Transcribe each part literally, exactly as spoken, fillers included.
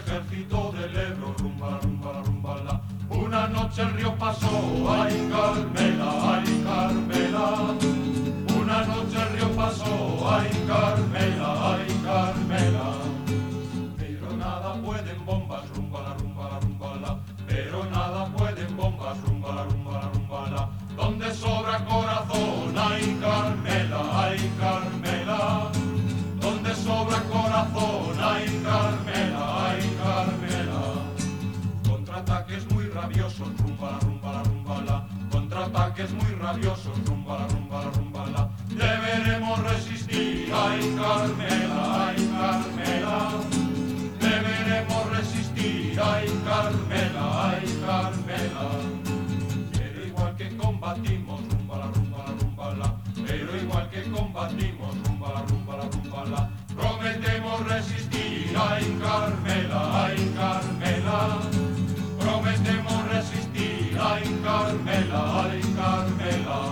ejército del Ebro, rumba, rumba, rumba, la. Una noche el río pasó, ay Carmela, ay Carmela. Una noche el río pasó, ay Carmela, ay Carmela. Pero nada pueden bombas, rumba, la, rumba, la, rumba, la. Pero nada pueden bombas, rumba, la, rumba, la, rumba, la. Donde sobra corazón, ay Carmela, ay Carmela. Donde sobra corazón, ay Carmela, ay Carmela. Contraataques muy rabiosos, rumba, la, rumba, la, rumba, la. Contraataques muy rabiosos, rumba, la, rumba, la, rumba, la. Deberemos resistir, ay Carmela, ay Carmela. Deberemos resistir, ay Carmela, ay Carmela. Pero igual que combatimos, rumba, la, rumba, la, rumba, la. Pero igual que combatimos, rumba, la, rumba, la, rumba, la. Prometemos resistir, ay Carmela, ay Carmela. Prometemos resistir, ay Carmela, ay Carmela.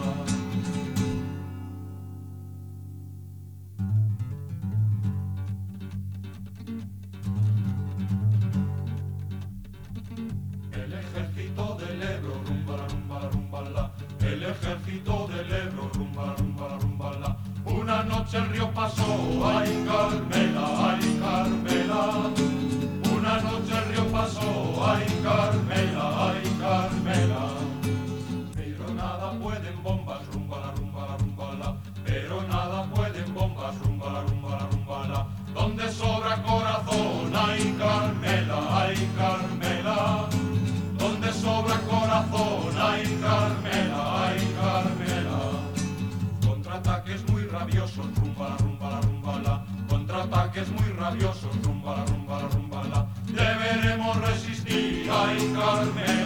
El ejército del Ebro, rumba, la, rumba, la, rumba, la. El ejército del Ebro, rumba, la, rumba, la, rumba, la. Una noche el río pasó, ay Carmela, ay Carmela. Una noche el río pasó, ay Carmela, ay Carmela. Pero nada pueden bombas, rumba, la, rumba, la, rumba, la. Pero nada pueden bombas, rumba, la, rumba, la, rumba, la. Donde sobra corazón, ay Carmela, ay Carmela. Donde sobra corazón, ay Carmela, ay Carmela. Contraataques muy rabiosos, rumba, la, rumba, la, rumba, la. Contraataques muy rabiosos, rumba, la, rumba, la, rumba, la. Deberemos resistir, ay Carmela.